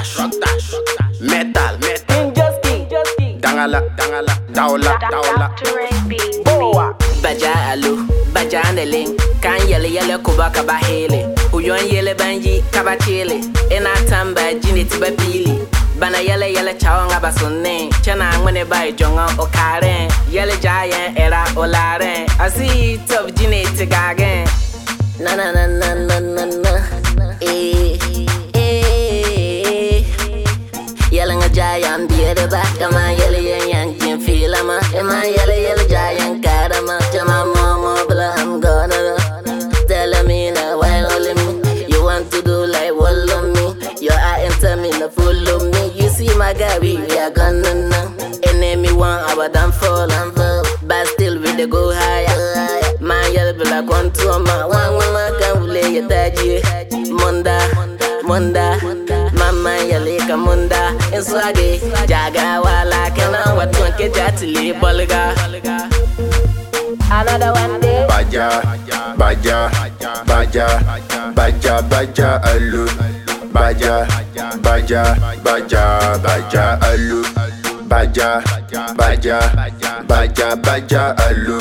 dash, metal, dangala, daula. Baja alu, baja neling, kan yele kuba kaba hele. Uyon yele banji kaba chile, ena tamba jini tiba pili. Bana yele chawanga basune, chana ngone bai jonga okaren. Yele giant era olaren, I see top jini tigagen. Na yelling a giant beard back, come on, yelling young Jim Filama, and my yellow giant carama, Jama Mama, I'm gonna tell me now, while all me, you want to do like all of me, you are enter me, the full of me, you see my guy, we are gonna know, enemy one, our damn fall, but still we the go higher, my yellow black one to my one woman can lay a taji, Munda. Mama yalika munda inswage jaga wala kana watwanke jatili bolga. Another one day Baja alu. Baja alu. Baja alu.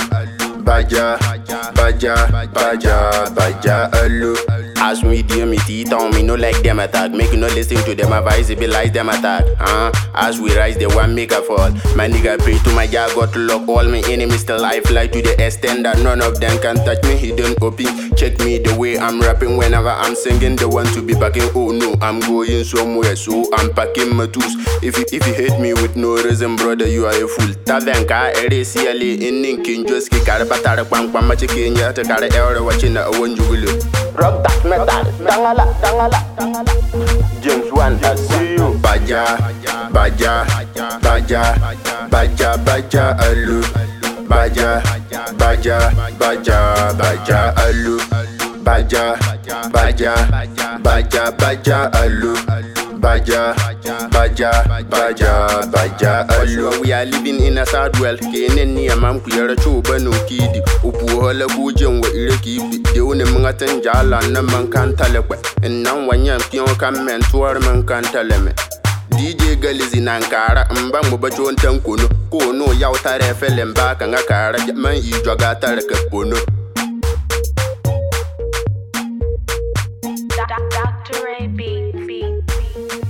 Baja alu. As me dear me teeth on me no like them attack. Make you no listen to them advice, it be lies them attack. As we rise, they want make a fall. My nigga pray to my God, got to lock all my enemies still I fly to the extent that none of them can touch me. He don't open. Check me the way I'm rapping whenever I'm singing. They want to be backing. Oh no, I'm going somewhere, so I'm packing my tools. If you hate me with no reason, brother, you are a fool. Tavenka, RCLA, in Ninkin, just kick out a batara, Pampa chicken, yet a car error watching a one jubilee. Rock that metal, dangala. James Wan, I see you. Baja alu. Baja alu. Baja alu. Baja alu. We are living in a sad world. Kenen ni amam kuyara chuba no kidi. Upu hola bujen wa ireki. De une mungatan jala na man kan talekwe. En nan wanyam kiyon kam mentor man kan taleme. DJ Galizi nankara mbang mo bachon tankono. Kono yaw tare felemba kanga kara man I joga tare kapono. Dr. Ray B.